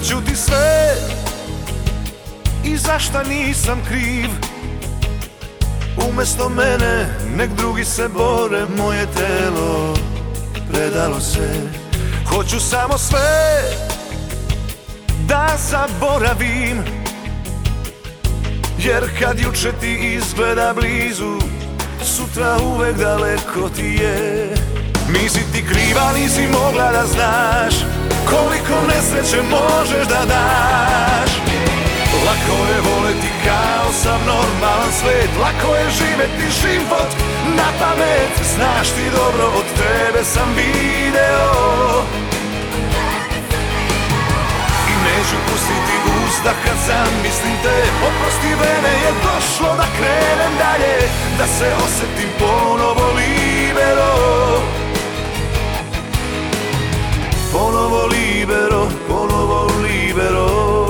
daću ti sve i zašta nisam kriv. Umesto mene nek drugi se bore, moje telo predalo se. Hoću samo sve da zaboravim, jer kad juče ti izgleda blizu, sutra uvek daleko ti je. Nisi ti kriva, nisi mogla da znaš koliko nesreće možeš da daš. Lako je voleti kao sam normalan svet, lako je živeti život na pamet. Znaš ti dobro, od tebe sam video i neću pustiti uzdah kad zamislim te. Oprosti, vreme je došlo da krenem dalje, da se osetim ponovo libero. Ponovo libero, ponovo libero.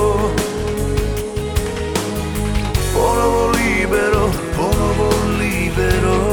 Ponovo libero, ponovo libero.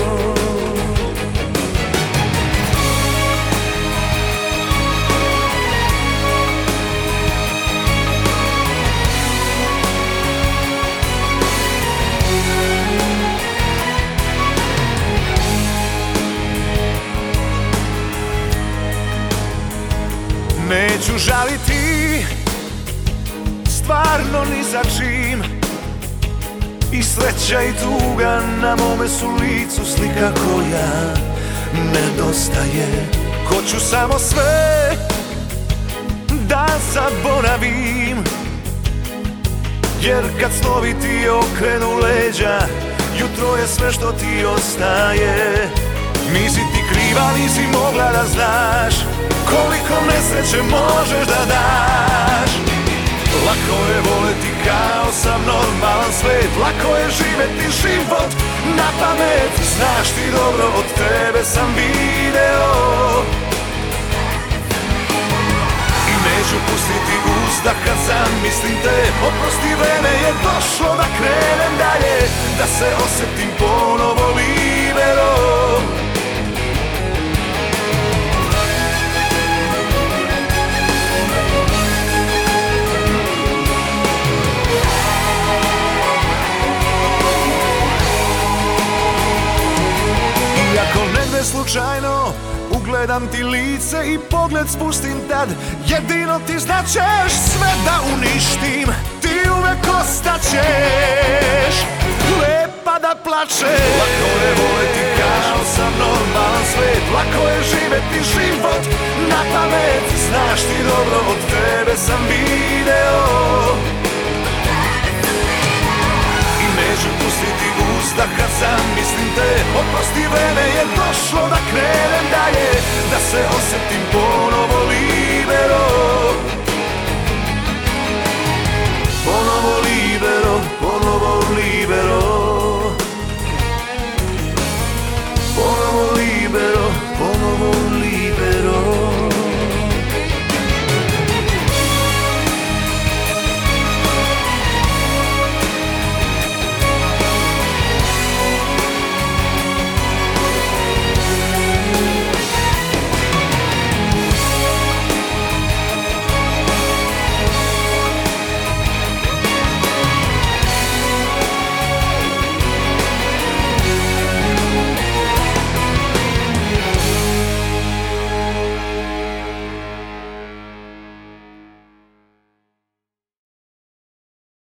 Neću žaliti stvarno ni za čim, i sreća i tuga na mome su licu slika koja nedostaje. Hoću samo sve da zaboravim, jer kad snovi ti okrenu leđa, jutro je sve što ti ostaje. Nisi ti kriva, nisi mogla da znaš koliko nesreće možeš da daš. Lako je voleti kao sam normalan svet, lako je živeti život na pamet. Znaš ti dobro, od tebe sam video i neću pustiti uzdah kad zamislim te. Oprosti, vreme je došlo da krenem dalje, da se osetim ponovo libero. Ako negde slučajno ugledam ti lice i pogled spustim tad, jedino ti značeš sve da uništim. Ti uvek ostaćeš lepa da plačeš. Lako je voleti kao sam normalan svet, lako je živeti život na pamet. Znaš ti dobro, od tebe sam video i neću pustiti uzdah kad zamislim te. Oprosti, vreme je došlo da krenem dalje, da se osetim ponovo libero.